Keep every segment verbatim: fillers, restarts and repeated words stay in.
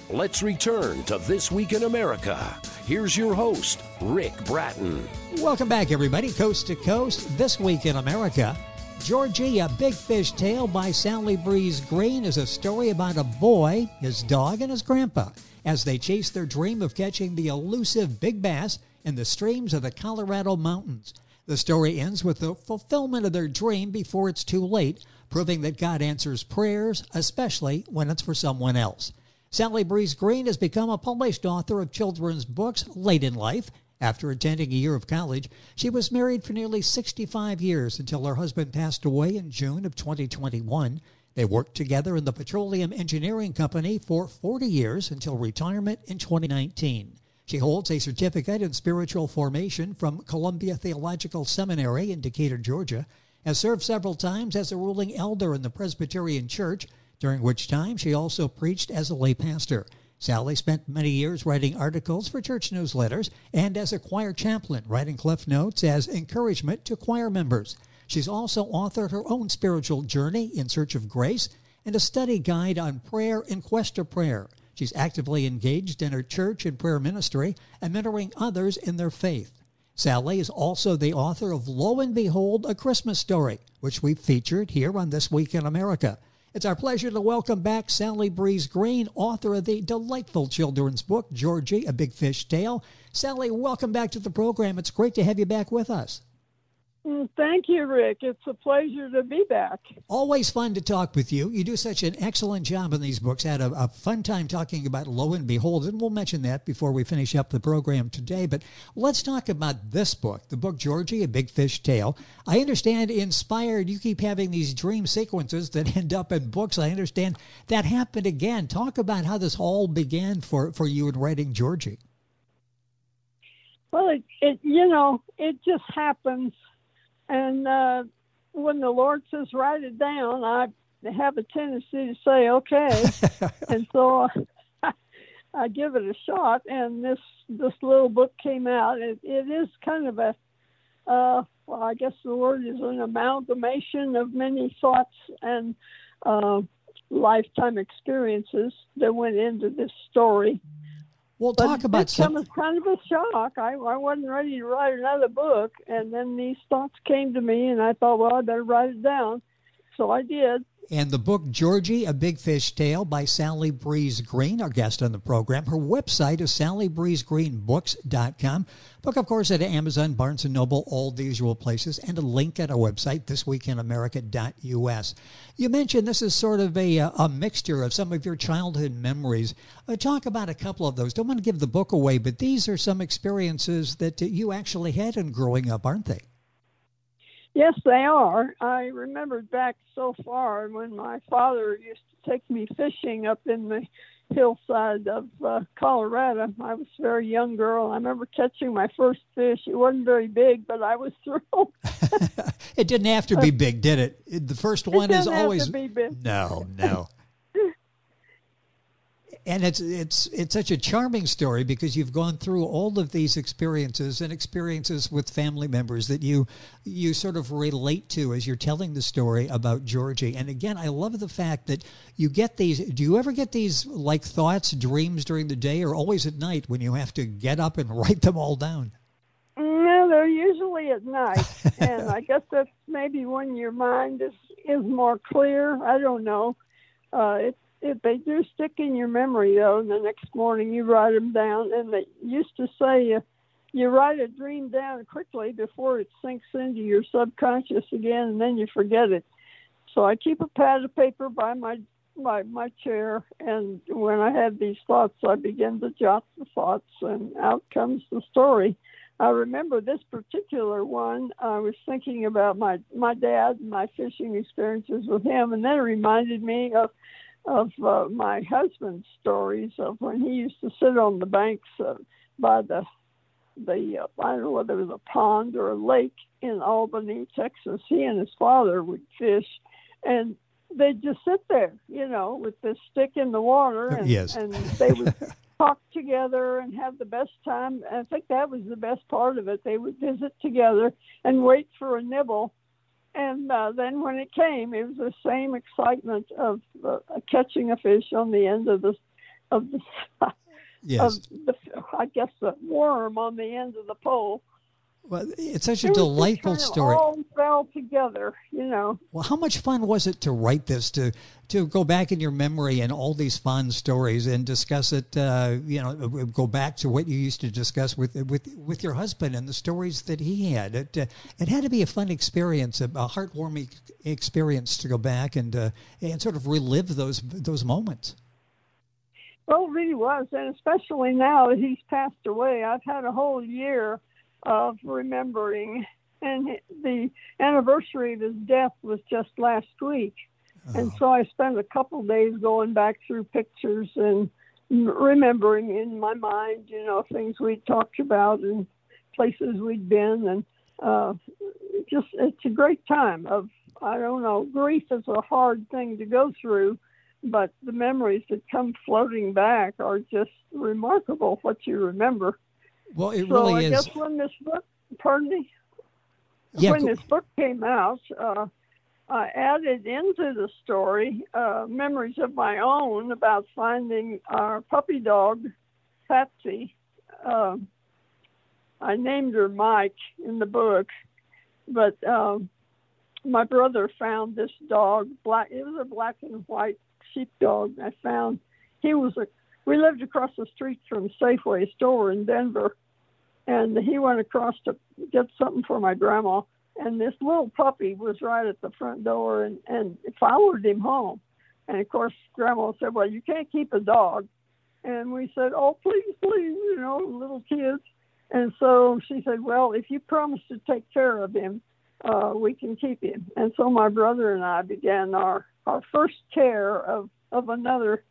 Let's return to This Week in America. Here's your host, Rick Bratton. Welcome back, everybody. Coast to Coast, This Week in America. Georgie, A Big Fish Tale by Sally Breeze Green is a story about a boy, his dog, and his grandpa as they chase their dream of catching the elusive big bass in the streams of the Colorado mountains. The story ends with the fulfillment of their dream before it's too late, proving that God answers prayers, especially when it's for someone else. Sally Breeze Green has become a published author of children's books late in life. After attending a year of college, she was married for nearly sixty-five years until her husband passed away in June of twenty twenty-one. They worked together in the Petroleum Engineering Company for forty years until retirement in twenty nineteen. She holds a certificate in spiritual formation from Columbia Theological Seminary in Decatur, Georgia, has served several times as a ruling elder in the Presbyterian Church, during which time she also preached as a lay pastor. Sally spent many years writing articles for church newsletters and as a choir chaplain, writing cliff notes as encouragement to choir members. She's also authored her own spiritual journey, In Search of Grace, and a study guide on prayer in quest of prayer. She's actively engaged in her church and prayer ministry and mentoring others in their faith. Sally is also the author of Lo and Behold, A Christmas Story, which we've featured here on This Week in America. It's our pleasure to welcome back Sally Breeze Green, author of the delightful children's book, Georgie, A Big Fish Tale. Sally, welcome back to the program. It's great to have you back with us. Thank you, Rick. It's a pleasure to be back. Always fun to talk with you. You do such an excellent job in these books. I had a, a fun time talking about Lo and Behold, and we'll mention that before we finish up the program today. But let's talk about this book, the book Georgie, A Big Fish Tale. I understand inspired, you keep having these dream sequences that end up in books. I understand that happened again. Talk about how this all began for, for you in writing Georgie. Well, it, it you know, it just happens. And uh, when the Lord says, write it down, I have a tendency to say, okay. And so I, I give it a shot. And this, this little book came out. It, it is kind of a, uh, well, I guess the word is an amalgamation of many thoughts and uh, lifetime experiences that went into this story. We'll but talk about some. It was kind of a shock. I, I wasn't ready to write another book, and then these thoughts came to me, and I thought, well, I better write it down. So I did. And the book, Georgie, A Big Fish Tale by Sally Breeze Green, our guest on the program. Her website is sally breeze green books dot com. Book, of course, at Amazon, Barnes and Noble, all the usual places, and a link at our website, this week in america dot u s. You mentioned this is sort of a, a mixture of some of your childhood memories. Uh, talk about a couple of those. Don't want to give the book away, but these are some experiences that uh, you actually had in growing up, aren't they? Yes, they are. I remembered back so far when my father used to take me fishing up in the hillside of uh, Colorado. I was a very young girl. I remember catching my first fish. It wasn't very big, but I was thrilled. It didn't have to be big, did it? it the first one it is didn't always have to be big. No, no. And it's it's it's such a charming story because you've gone through all of these experiences and experiences with family members that you you sort of relate to as you're telling the story about Georgie. And again, I love the fact that you get these. Do you ever get these like thoughts, dreams during the day, or always at night when you have to get up and write them all down? No, they're usually at night, and I guess that's maybe when your mind is is more clear. I don't know. Uh, it's If they do stick in your memory, though, and the next morning you write them down, and they used to say uh, you write a dream down quickly before it sinks into your subconscious again, and then you forget it. So I keep a pad of paper by my my, my chair, and when I have these thoughts, I begin to jot the thoughts, and out comes the story. I remember this particular one. I was thinking about my, my dad and my fishing experiences with him, and then it reminded me of of uh, my husband's stories of when he used to sit on the banks uh, by the, the uh, I don't know whether it was a pond or a lake in Albany, Texas. He and his father would fish, and they'd just sit there, you know, with the stick in the water, and, yes. and they would talk together and have the best time. I think that was the best part of it. They would visit together and wait for a nibble. And uh, then when it came, it was the same excitement of uh, catching a fish on the end of the of the Yes. of the I guess the worm on the end of the pole. Well, it's such a It was just delightful kind of story. all fell together, you know. Well, how much fun was it to write this, to to go back in your memory and all these fun stories and discuss it, uh, you know, go back to what you used to discuss with with with your husband and the stories that he had. It uh, it had to be a fun experience, a, a heartwarming experience to go back and uh, and sort of relive those those moments. Well, it really was, and especially now that he's passed away, I've had a whole year of remembering, and the anniversary of his death was just last week. Oh. And so I spent a couple days going back through pictures and remembering in my mind, you know, things we'd talked about and places we'd been, and uh, just it's a great time of, I don't know, grief is a hard thing to go through, but the memories that come floating back are just remarkable, what you remember. Well, it so really I is. guess when this book, pardon me, yeah, when go- this book came out, uh, I added into the story uh, memories of my own about finding our puppy dog, Patsy. Uh, I named her Mike in the book, but uh, my brother found this dog. Black. It was a black and white sheepdog. I found he was a. We lived across the street from Safeway store in Denver, and he went across to get something for my grandma, and this little puppy was right at the front door and, and followed him home. And, of course, Grandma said, well, you can't keep a dog. And we said, oh, please, please, you know, little kids. And so she said, well, if you promise to take care of him, uh, we can keep him. And so my brother and I began our, our first care of, of another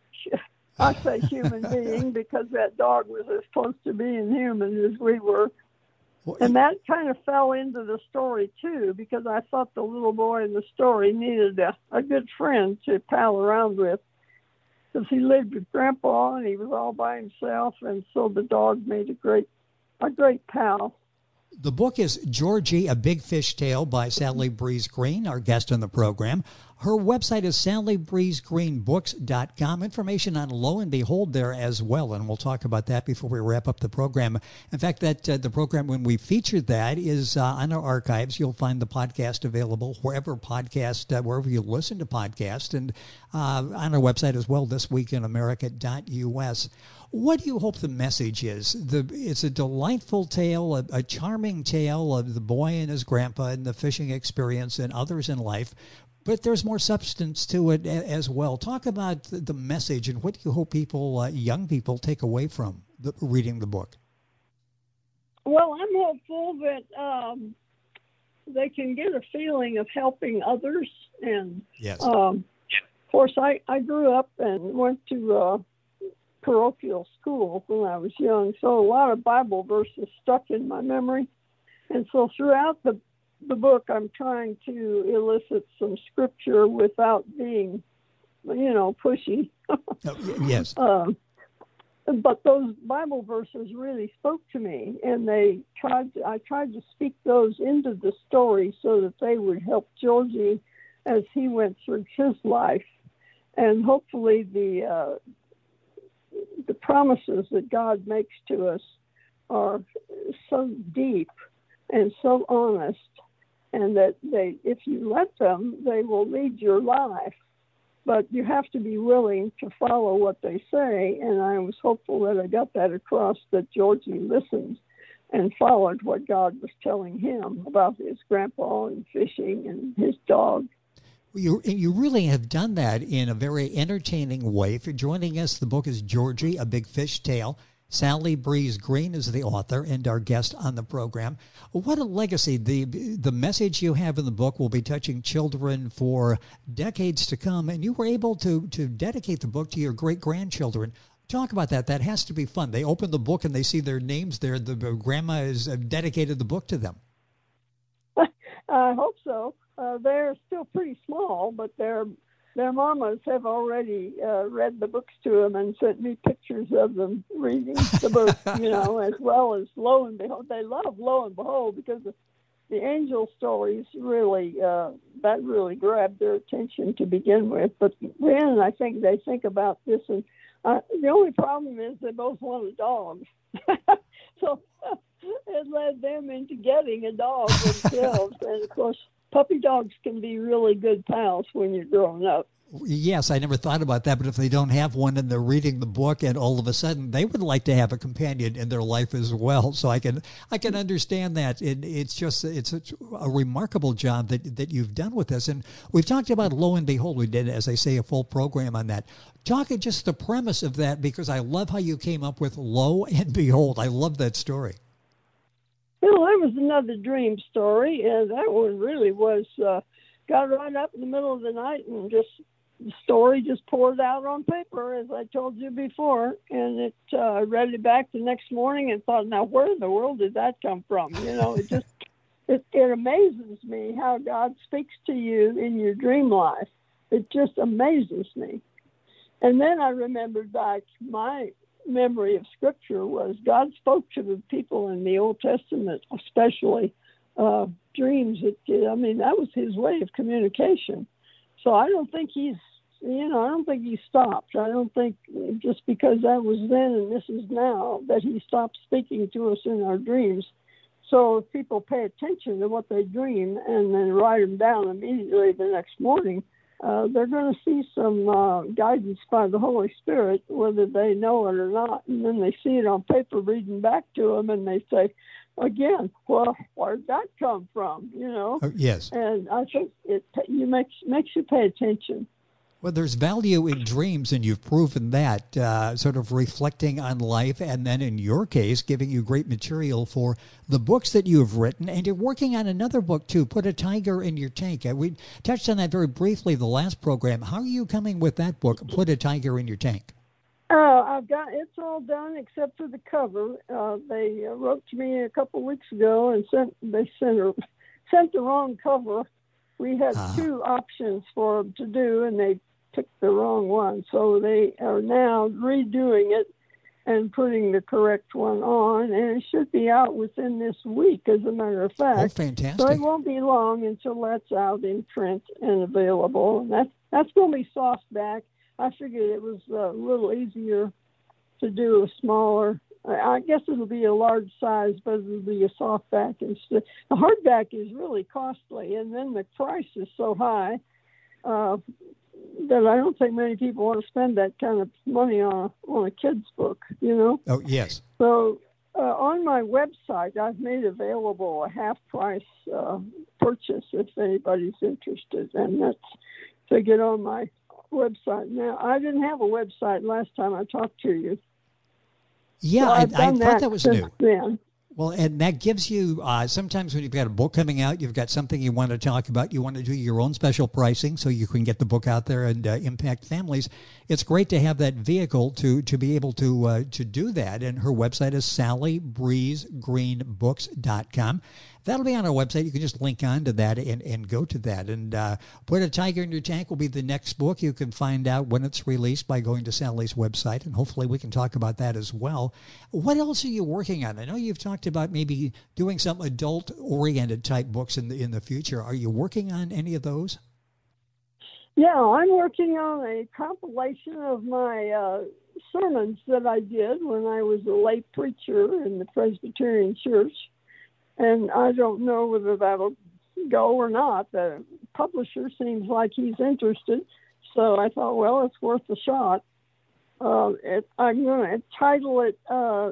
I say human being because that dog was as close to being human as we were. And that kind of fell into the story, too, because I thought the little boy in the story needed a, a good friend to pal around with, because he lived with Grandpa and he was all by himself, and so the dog made a great, a great pal. The book is Georgie, A Big Fish Tale by Sally Breeze Green, our guest on the program. Her website is sally breeze green books dot com. Information on Lo and Behold there as well, and we'll talk about that before we wrap up the program. In fact, that uh, the program, when we featured that, is uh, on our archives. You'll find the podcast available wherever podcast, uh, wherever you listen to podcasts, and uh, on our website as well, this week in america dot u s. What do you hope the message is? The, it's a delightful tale, a, a charming tale of the boy and his grandpa and the fishing experience and others in life, but there's more substance to it a, as well. Talk about the, the message and what do you hope people, uh, young people, take away from the, reading the book? Well, I'm hopeful that um, they can get a feeling of helping others. And, yes. um, of course, I, I grew up and went to uh, parochial school when I was young, so a lot of Bible verses stuck in my memory. And so throughout the the book, I'm trying to elicit some scripture without being, you know, pushy. Oh, yes. um, but those Bible verses really spoke to me, and they tried. To, I tried to speak those into the story so that they would help Georgie as he went through his life, and hopefully the uh, the promises that God makes to us are so deep and so honest, and that they, if you let them, they will lead your life. But you have to be willing to follow what they say, and I was hopeful that I got that across, that Georgie listened and followed what God was telling him about his grandpa and fishing and his dog. You you really have done that in a very entertaining way. If you're joining us, the book is Georgie, A Big Fish Tale. Sally Breeze Green is the author and our guest on the program. What a legacy. The the message you have in the book will be touching children for decades to come, and you were able to, to dedicate the book to your great-grandchildren. Talk about that. That has to be fun. They open the book and they see their names there. The grandma has dedicated the book to them. I hope so. Uh, they're still pretty small, but their their mamas have already uh, read the books to them and sent me pictures of them reading the book, you know, as well as Lo and Behold. They love Lo and Behold because the, the angel stories really, uh, that really grabbed their attention to begin with. But then I think they think about this, and Uh, the only problem is they both want a dog. So it led them into getting a dog themselves. And, of course, puppy dogs can be really good pals when you're growing up. Yes, I never thought about that, but if they don't have one and they're reading the book and all of a sudden they would like to have a companion in their life as well. So I can I can understand that. It, it's just it's a, a remarkable job that, that you've done with this. And we've talked about Lo and Behold. We did, as I say, a full program on that. Talk just the premise of that, because I love how you came up with Lo and Behold. I love that story. Well, there was another dream story, and that one really was, uh, got right up in the middle of the night and just, the story just poured out on paper, as I told you before, and it, uh, I read it back the next morning and thought, now where in the world did that come from? You know, it just, it, it amazes me how God speaks to you in your dream life. It just amazes me. And then I remembered back my memory of Scripture was God spoke to the people in the Old Testament, especially uh, dreams. It, I mean, that was his way of communication. So I don't think he's, you know, I don't think he stopped. I don't think just because that was then and this is now that he stopped speaking to us in our dreams. So if people pay attention to what they dream and then write them down immediately the next morning, Uh, they're going to see some uh, guidance by the Holy Spirit, whether they know it or not. And then they see it on paper reading back to them, and they say, again, well, where'd that come from? You know? Oh, yes. And I think it you makes makes you pay attention. Well, there's value in dreams, and you've proven that, uh, sort of reflecting on life, and then in your case, giving you great material for the books that you have written. And you're working on another book, too, Put a Tiger in Your Tank. Uh, we touched on that very briefly the last program. How are you coming with that book, Put a Tiger in Your Tank? Uh, I've got it's all done except for the cover. Uh, they uh, wrote to me a couple of weeks ago and sent they sent her, sent the wrong cover. We had uh-huh. two options for them to do, and they picked the wrong one. So they are now redoing it and putting the correct one on, and it should be out within this week, as a matter of fact. Oh, fantastic. So it won't be long until that's out in print and available. And that's, that's going to be softback. I figured it was a little easier to do a smaller. I guess it'll be a large size, but it'll be a softback instead. The hardback is really costly, and then the price is so high uh, that I don't think many people want to spend that kind of money on a, on a kid's book, you know? Oh, yes. So uh, on my website, I've made available a half-price uh, purchase if anybody's interested, and that's to get on my website now. I didn't have a website last time I talked to you. Yeah, so I, I've I done thought that, that was since new. Then. Well, and that gives you, uh, sometimes when you've got a book coming out, you've got something you want to talk about, you want to do your own special pricing so you can get the book out there and uh, impact families. It's great to have that vehicle to to be able to uh, to do that. And her website is sally breeze green books dot com. That'll be on our website. You can just link on to that and, and go to that. And uh, Put a Tiger in Your Tank will be the next book. You can find out when it's released by going to Sally's website, and hopefully we can talk about that as well. What else are you working on? I know you've talked about maybe doing some adult-oriented type books in the in the future. Are you working on any of those? Yeah, I'm working on a compilation of my uh, sermons that I did when I was a lay preacher in the Presbyterian Church. And I don't know whether that'll go or not. The publisher seems like he's interested. So I thought, well, it's worth a shot. Uh, it, I'm going to title it uh,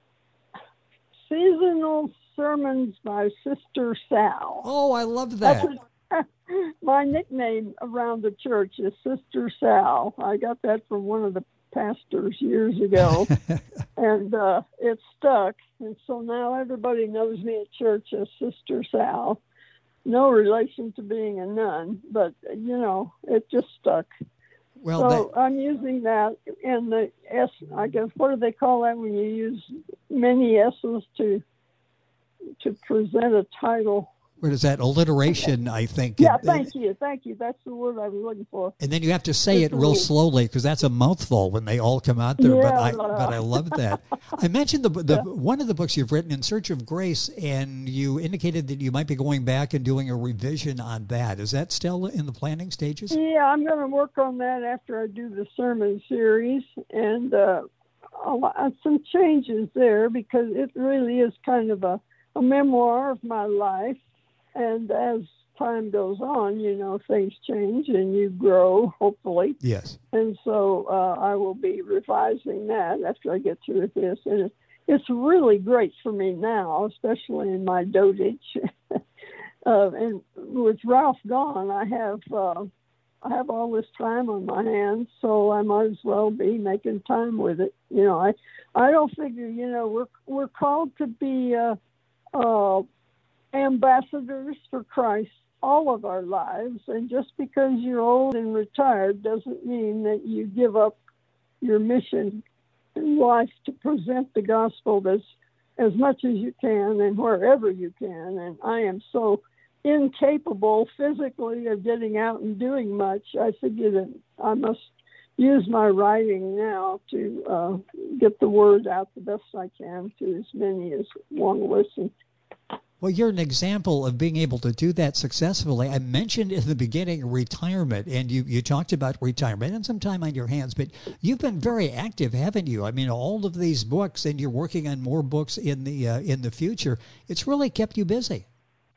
Seasonal Sermons by Sister Sal. Oh, I love that. That's a, my nickname around the church is Sister Sal. I got that from one of the pastors years ago, and uh, it stuck. And so now everybody knows me at church as Sister Sal. No relation to being a nun, but, you know, it just stuck. Well, so that... I'm using that in the S, I guess, what do they call that when you use many S's to to present a title? What is that? Alliteration, I think. Yeah, and, thank you, thank you. That's the word I was looking for. And then you have to say it real slowly because that's a mouthful when they all come out there. Yeah, but I uh, but I love that. I mentioned the the Yeah. one of the books you've written, In Search of Grace, and you indicated that you might be going back and doing a revision on that. Is that still in the planning stages? Yeah, I'm going to work on that after I do the sermon series, and uh, a lot, some changes there because it really is kind of a, a memoir of my life. And as time goes on, you know, things change and you grow, hopefully. Yes. And so uh, I will be revising that after I get through with this. And it, it's really great for me now, especially in my dotage. uh, and with Ralph gone, I have uh, I have all this time on my hands, so I might as well be making time with it. You know, I I don't figure, you know, we're we're called to be uh, uh, ambassadors for Christ all of our lives, and just because you're old and retired doesn't mean that you give up your mission in life to present the gospel as as much as you can and wherever you can. And I am so incapable physically of getting out and doing much. I figure that I must use my writing now to uh, get the word out the best I can to as many as want to listen. Well, you're an example of being able to do that successfully. I mentioned in the beginning retirement, and you, you talked about retirement and some time on your hands, but you've been very active, haven't you? I mean, all of these books, and you're working on more books in the uh, in the future. It's really kept you busy.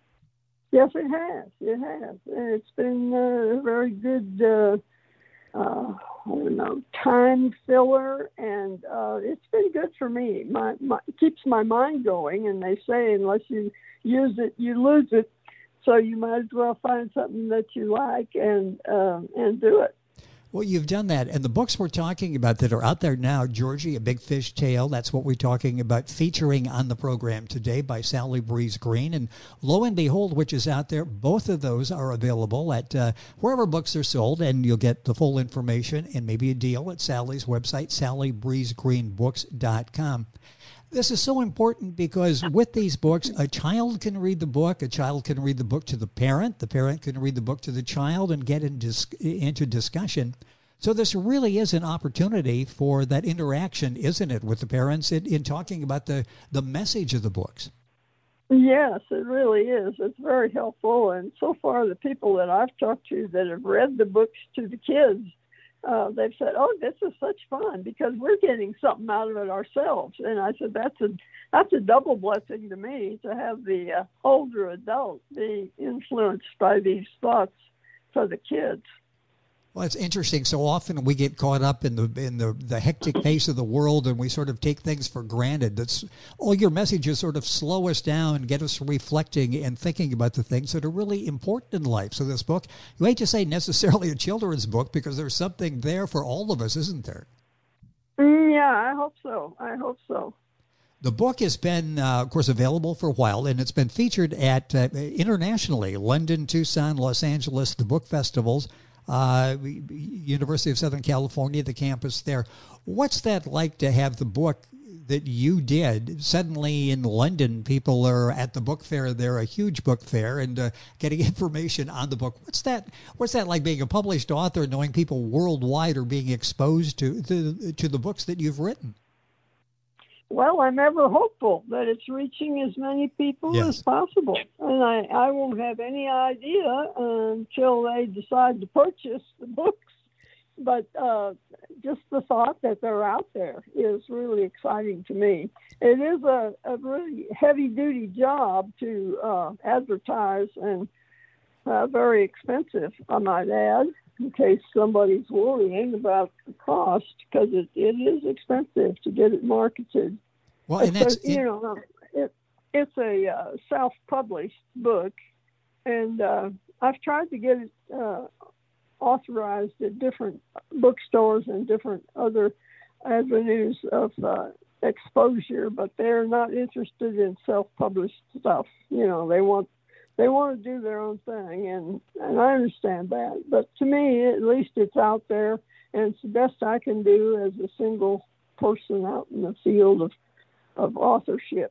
Yes, it has. It has. And it's been a very good, uh, uh, I don't know, time filler, and uh, it's been good for me. My, my it keeps my mind going, and they say unless you use it, you lose it. So you might as well find something that you like and uh, and do it. Well, you've done that. And the books we're talking about that are out there now, Georgie, A Big Fish Tale, that's what we're talking about, featuring on the program today by Sally Breeze Green. And Lo and Behold, which is out there, both of those are available at uh, wherever books are sold, and you'll get the full information and maybe a deal at Sally's website, sally breeze green books dot com. This is so important because with these books, a child can read the book, a child can read the book to the parent, the parent can read the book to the child and get in dis- into discussion. So this really is an opportunity for that interaction, isn't it, with the parents in, in talking about the, the message of the books? Yes, it really is. It's very helpful. And so far, the people that I've talked to that have read the books to the kids, Uh, they've said, "Oh, this is such fun because we're getting something out of it ourselves." And I said, "That's a that's a double blessing to me to have the uh, older adult be influenced by these thoughts for the kids." Well, it's interesting. So often we get caught up in the in the, the hectic pace of the world, and we sort of take things for granted. That's all your messages sort of slow us down, get us reflecting and thinking about the things that are really important in life. So this book, you hate to say necessarily a children's book because there's something there for all of us, isn't there? Mm, yeah, I hope so. I hope so. The book has been, uh, of course, available for a while, and it's been featured at uh, internationally, London, Tucson, Los Angeles, the book festivals. Uh, University of Southern California, the campus there. What's that like to have the book that you did? Suddenly in London, people are at the book fair. They're a huge book fair and uh, getting information on the book. What's that? What's that like being a published author, knowing people worldwide are being exposed to to, to the books that you've written? Well, I'm ever hopeful that it's reaching as many people Yes. as possible. And I, I won't have any idea until they decide to purchase the books. But uh, just the thought that they're out there is really exciting to me. It is a, a really heavy-duty job to uh, advertise, and uh, very expensive, I might add, in case somebody's worrying about the cost, because it, it is expensive to get it marketed. Well, and that's a, you know, it, it's a uh, self-published book, and uh, I've tried to get it uh, authorized at different bookstores and different other avenues of uh, exposure, but they're not interested in self-published stuff. You know, they want They want to do their own thing, and, and I understand that. But to me, at least it's out there, and it's the best I can do as a single person out in the field of, of authorship.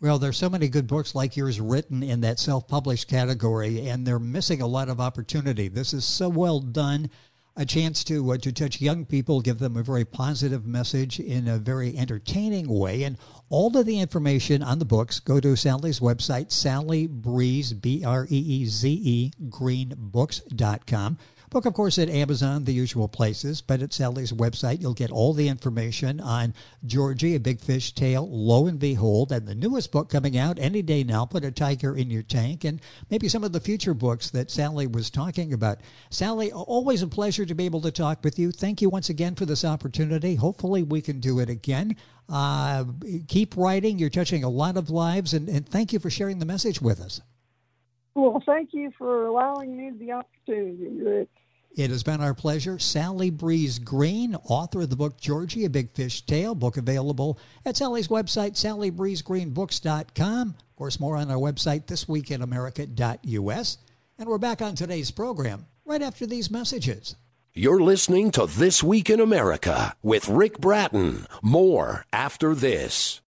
Well, there's so many good books like yours written in that self-published category, and they're missing a lot of opportunity. This is so well done. A chance to uh, to touch young people, give them a very positive message in a very entertaining way. And all of the information on the books, go to Sally's website, Sally Breeze, B R E E Z E, green books dot com. Book, of course, at Amazon, the usual places, but at Sally's website, you'll get all the information on Georgie, A Big Fish Tale, Lo and Behold, and the newest book coming out any day now, Put a Tiger in Your Tank, and maybe some of the future books that Sally was talking about. Sally, always a pleasure to be able to talk with you. Thank you once again for this opportunity. Hopefully we can do it again. Uh, keep writing. You're touching a lot of lives, and, and thank you for sharing the message with us. Well, thank you for allowing me the opportunity, Rick. It has been our pleasure. Sally Breeze Green, author of the book Georgie, A Big Fish Tale, book available at Sally's website, Sally Breeze Green Books dot com. Of course, more on our website, this week in america dot U S. And we're back on today's program right after these messages. You're listening to This Week in America with Rick Bratton. More after this.